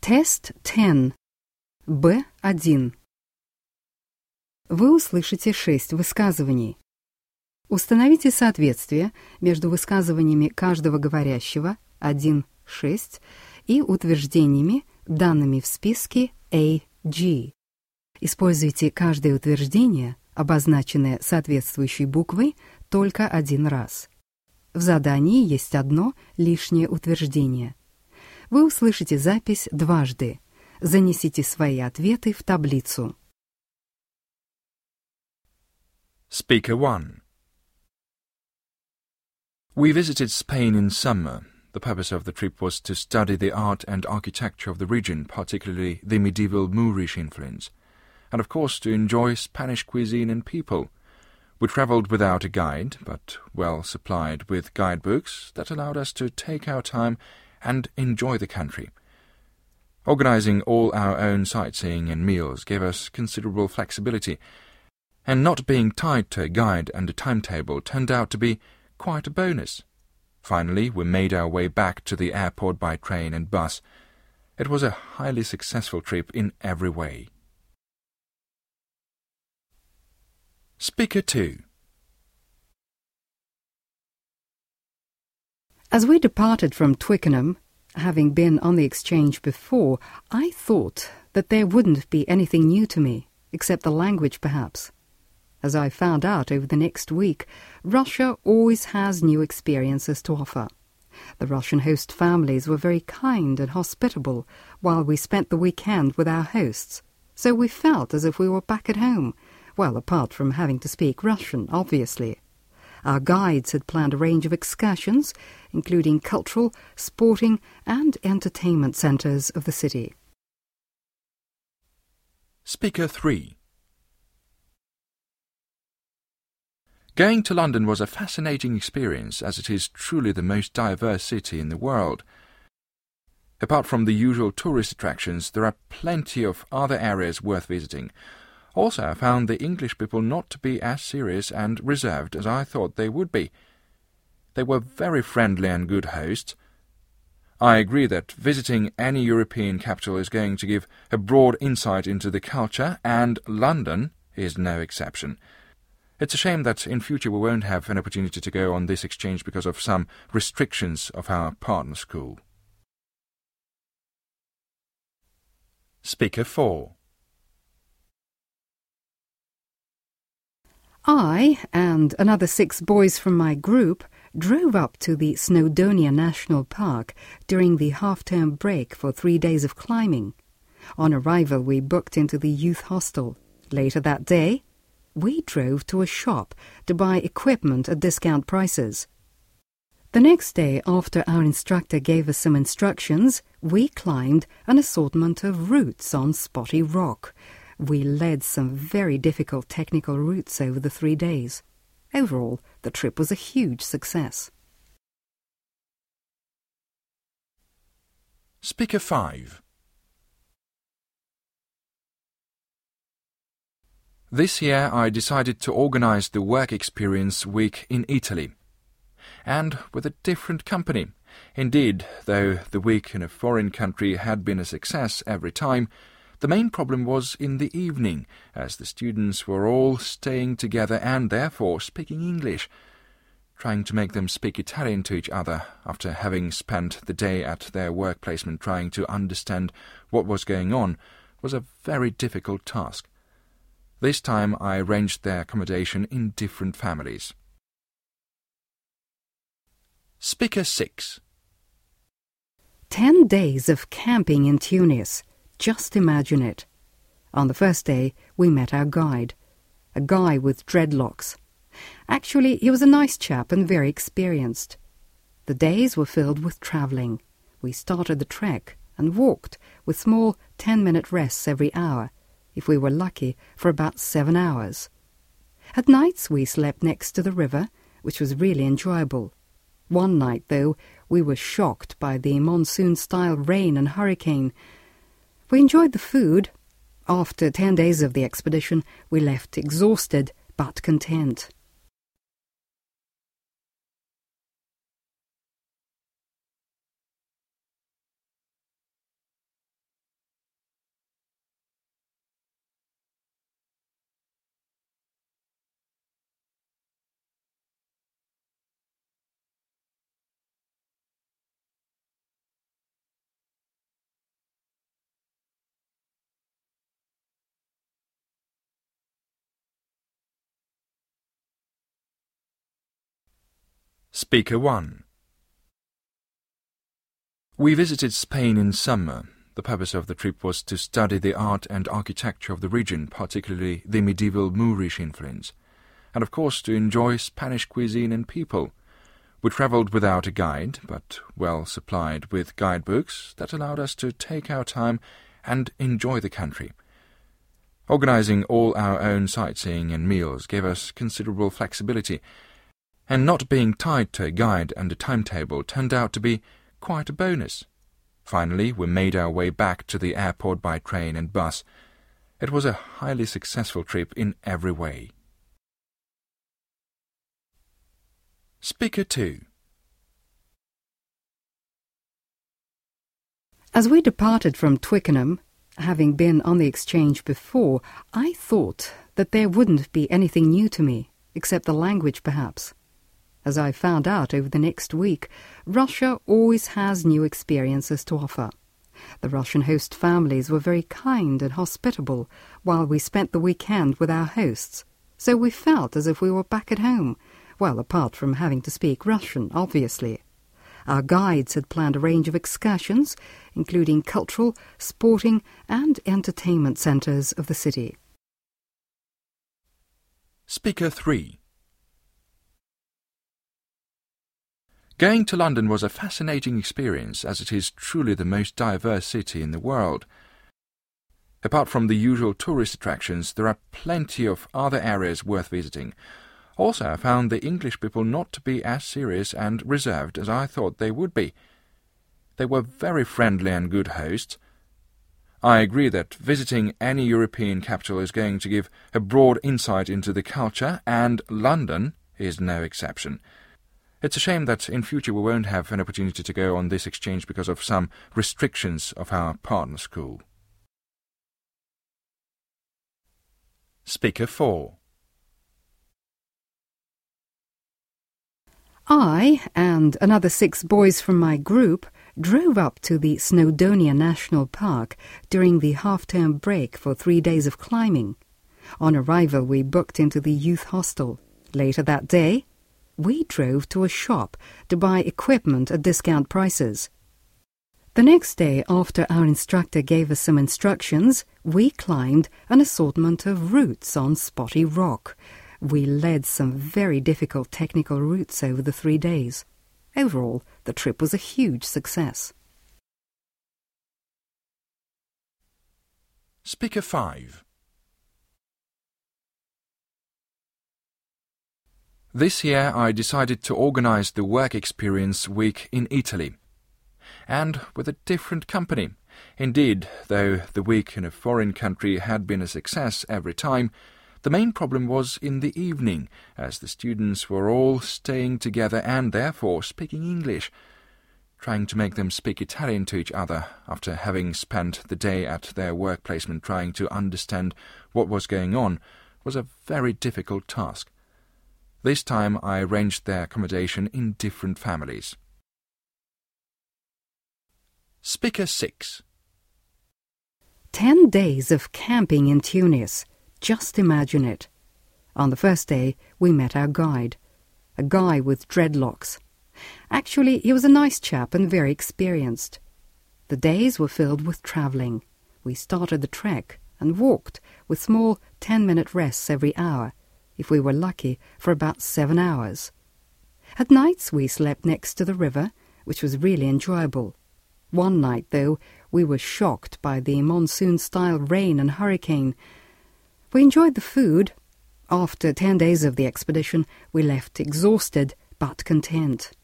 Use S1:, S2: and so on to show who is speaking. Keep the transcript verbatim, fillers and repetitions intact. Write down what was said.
S1: Тест десять. бэ один. Вы услышите шесть высказываний. Установите соответствие между высказываниями каждого говорящего один шесть и утверждениями, данными в списке А G. Используйте каждое утверждение, обозначенное соответствующей буквой, только один раз. В задании есть одно лишнее утверждение. Вы услышите запись дважды. Занесите свои ответы в таблицу.
S2: Speaker one. We visited Spain in summer. The purpose of the trip was to study the art and architecture of the region, particularly the medieval Moorish influence, and of course to enjoy Spanish cuisine and people. We travelled without a guide, but well supplied with guidebooks that allowed us to take our time and enjoy the country. Organising all our own sightseeing and meals gave us considerable flexibility, and not being tied to a guide and a timetable turned out to be quite a bonus. Finally, we made our way back to the airport by train and bus. It was a highly successful trip in every way. Speaker two.
S1: As we departed from Twickenham, having been on the exchange before, I thought that there wouldn't be anything new to me, except the language perhaps. As I found out over the next week, Russia always has new experiences to offer. The Russian host families were very kind and hospitable while we spent the weekend with our hosts, so we felt as if we were back at home, well, apart from having to speak Russian, obviously. Our guides had planned a range of excursions, including cultural, sporting and entertainment centres of the city.
S2: Speaker three. Going to London was a fascinating experience, as it is truly the most diverse city in the world. Apart from the usual tourist attractions, there are plenty of other areas worth visiting. Also, I found the English people not to be as serious and reserved as I thought they would be. They were very friendly and good hosts. I agree that visiting any European capital is going to give a broad insight into the culture, and London is no exception. It's a shame that in future we won't have an opportunity to go on this exchange because of some restrictions of our partner school. Speaker four.
S1: I and another six boys from my group drove up to the Snowdonia National Park during the half-term break for three days of climbing. On arrival, we booked into the youth hostel. Later that day, we drove to a shop to buy equipment at discount prices. The next day, after our instructor gave us some instructions, we climbed an assortment of routes on spotty rock. We led some very difficult technical routes over the three days. Overall, the trip was a huge success.
S2: Speaker five. This year I decided to organize the Work Experience Week in Italy, and with a different company. Indeed, though the week in a foreign country had been a success every time, the main problem was in the evening, as the students were all staying together and therefore speaking English. Trying to make them speak Italian to each other after having spent the day at their work placement trying to understand what was going on was a very difficult task. This time I arranged their accommodation in different families. Speaker six.
S1: Ten days of camping in Tunis. Just imagine it. On the first day, we met our guide, a guy with dreadlocks. Actually, he was a nice chap and very experienced. The days were filled with travelling. We started the trek and walked with small ten-minute rests every hour, if we were lucky, for about seven hours. At nights we slept next to the river, which was really enjoyable. One night, though, we were shocked by the monsoon-style rain and hurricane. We enjoyed the food. After ten days of the expedition, we left exhausted but content.
S2: Speaker one. We visited Spain in summer. The purpose of the trip was to study the art and architecture of the region, particularly the medieval Moorish influence, and of course to enjoy Spanish cuisine and people. We travelled without a guide, but well supplied with guidebooks that allowed us to take our time and enjoy the country. Organising all our own sightseeing and meals gave us considerable flexibility, and not being tied to a guide and a timetable turned out to be quite a bonus. Finally, we made our way back to the airport by train and bus. It was a highly successful trip in every way. Speaker two.
S1: As we departed from Twickenham, having been on the exchange before, I thought that there wouldn't be anything new to me, except the language perhaps. As I found out over the next week, Russia always has new experiences to offer. The Russian host families were very kind and hospitable while we spent the weekend with our hosts, so we felt as if we were back at home, well, apart from having to speak Russian, obviously. Our guides had planned a range of excursions, including cultural, sporting and entertainment centres of the city.
S2: Speaker three. Going to London was a fascinating experience, as it is truly the most diverse city in the world. Apart from the usual tourist attractions, there are plenty of other areas worth visiting. Also, I found the English people not to be as serious and reserved as I thought they would be. They were very friendly and good hosts. I agree that visiting any European capital is going to give a broad insight into the culture, and London is no exception. It's a shame that in future we won't have an opportunity to go on this exchange because of some restrictions of our partner school. Speaker four.
S1: I and another six boys from my group drove up to the Snowdonia National Park during the half-term break for three days of climbing. On arrival, we booked into the youth hostel. Later that day, we drove to a shop to buy equipment at discount prices. The next day, after our instructor gave us some instructions, we climbed an assortment of routes on spotty rock. We led some very difficult technical routes over the three days. Overall, the trip was a huge success.
S2: Speaker five. This year I decided to organize the Work Experience Week in Italy, and with a different company. Indeed, though the week in a foreign country had been a success every time, the main problem was in the evening, as the students were all staying together and therefore speaking English. Trying to make them speak Italian to each other after having spent the day at their work placement trying to understand what was going on was a very difficult task. This time I arranged their accommodation in different families. Speaker six.
S1: Ten days of camping in Tunis. Just imagine it. On the first day, we met our guide, a guy with dreadlocks. Actually, he was a nice chap and very experienced. The days were filled with travelling. We started the trek and walked with small ten-minute rests every hour, if we were lucky, for about seven hours. At nights we slept next to the river, which was really enjoyable. One night, though, we were shocked by the monsoon-style rain and hurricane. We enjoyed the food. After ten days of the expedition, we left exhausted but content.